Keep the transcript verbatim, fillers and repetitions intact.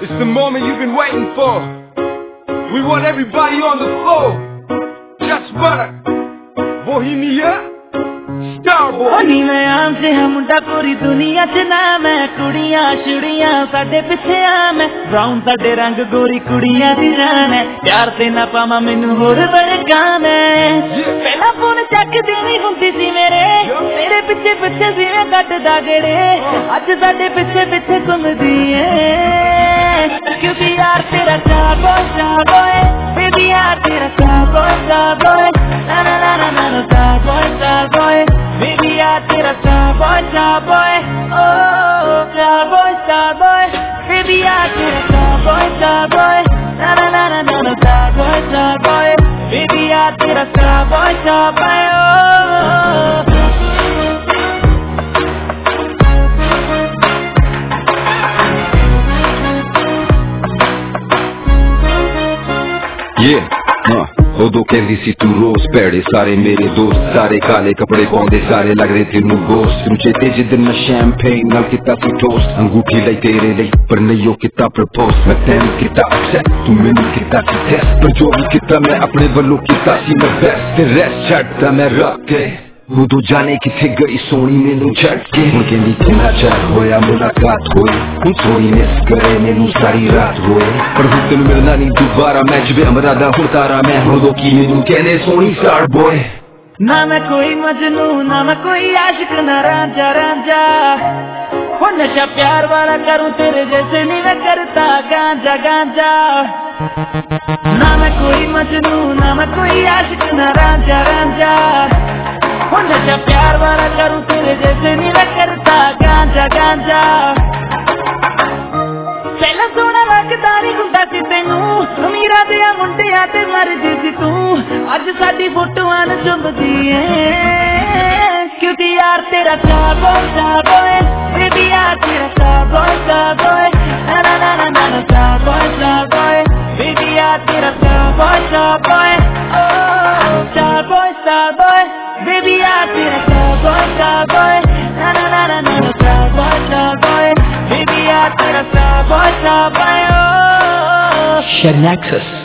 It's the moment you've been waiting for. We want everybody on the floor. Just but Bohemia Starboy. नी मैं आम से हम मुंडा पूरी दुनिया च नाम है कुड़ियां छुड़ियां साडे पिछे आम है ब्राउन साडे रंग गोरी कुड़ियां दी जान है प्यार ते ना पावा मैनू होर बड़े काम है पहला फोन चक देनी हुंदी सी मेरे तेरे पिछे पिछे सी मैं कटदा गेड़े अज साडे पिछे पिछे घुमदी है क्योंकि यार तेरा चाबॉय चाबॉय बेबी यार तेरा चाबॉय चाबॉय ना ना ना ना ना चाबॉय चाबॉय baby यार तेरा चाबॉय चाबॉय oh चाबॉय चाबॉय baby यार तेरा चाबॉय चाबॉय ना ना ना ना ना चाबॉय चाबॉय baby यार तेरा चाबॉय चाबॉय oh Yeah, हाँ उदो कहती सी तू रोज पैड़े सारे मेरे दोस्त सारे काले कपड़े पाउंदे सारे लग रहे तेनू गोश्त तू चेते जिदन मैं शैंपेन नाल किता सी टोस्ट अंगूठी लाई तेरे लिए पर नहीं हो किता प्रपोज मैं तैनू किता अपसेट तू मैनू किता सी टेस्ट पर जो भी किता मैं अपने वल्लों किता सी मैं बेस्ट ते रेस्ट छड्डदा मैं रख के उदो जाने किथे गई सोनी मैनू छड़ के हुण कहंदी किन्ना चर होया मुलाकात होई हुण सोनी मिस करे मैनू सारी रात रोए पर हुण तैनू मिलना नहीं दोबारा मैं जिवें अमरा दा हुण तारा मैं उदो की मैनू कहंदे सोनी स्टार बॉय ना मैं कोई मजनू ना मैं कोई आशिक ना रांझा रांझा वो नशा प्यार वाला करूं तेरे जैसे नहीं मैं करता गांजा गांजा ना मैं कोई मजनू ना मैं कोई आशिक ना रांझा रांझा वो नशा प्यार वाला करूं तेरे जैसे नहीं मैं करता गांजा गांजा पहला सोना लगदा नहीं हुंदा सी तैनू अमीरा दे मुंडियां ते मरदी सी तू अज साडी फोटोआं नूं चुंबदी ऐ क्योंकि यार तेरा चाबॉय चाबॉय बेबी यार तेरा चाबॉय चाबॉय ना ना ना ना ना चाबॉय चाबॉय बेबी यार तेरा चाबॉय चाबॉय ओ चाबॉय चाबॉय बेबी यार तेरा चाबॉय चाबॉय ना ना ना ना ना चाबॉय चाबॉय बेबी यार तेरा चाबॉय चाबॉय Shed Nexus.